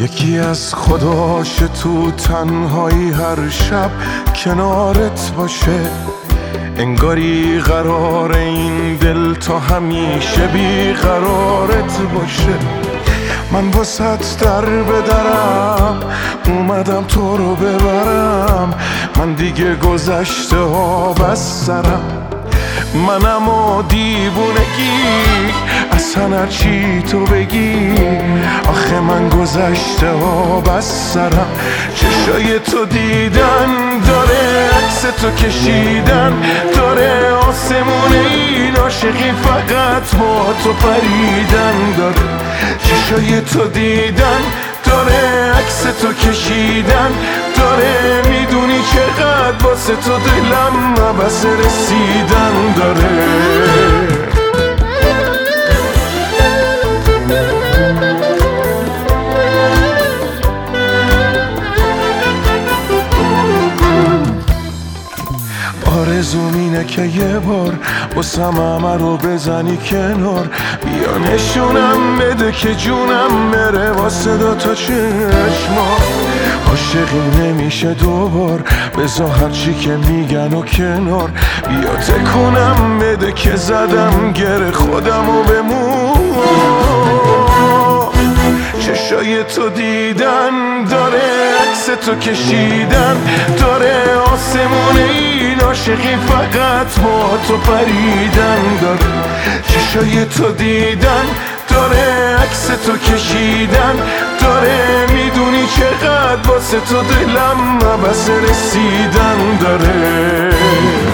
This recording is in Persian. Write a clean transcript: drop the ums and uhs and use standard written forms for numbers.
یکی از خداش تو تنهایی هر شب کنارت باشه، انگاری قرار این دل تا همیشه بیقرارت باشه. من واسط در به درم اومدم تو رو ببرم، من دیگه گذشته ها بس سرم. منم و دیوونگی اصلا هرچی تو بگی، آخه من گذشته ها بس سرم. چشای تو دیدن داره، عکس تو کشیدن داره، آسمون این عاشقی فقط با تو پریدن داره. چشای تو دیدن داره، عکس تو کشیدن داره، میدونی چقدر واسه تو دلم عبس رسیدن داره. آرزوم اینه که یه بار واسم همه رو بزنی کنار، بیا نشونم بده که جونم بره واسه دوتا چشما. عاشقی نمیشه دوبار، بذار هرچی که میگن و کنار، بیا تکونم بده که زدم گره خودم و بمون. چشای تو دیدن داره، عکس تو کشیدن داره، آسمون این عاشقی فقط با تو پریدن داره. چشای تو دیدن داره، عکس تو کشیدن داره، میدونی چقدر واسه تو دلم عبس رسیدن داره.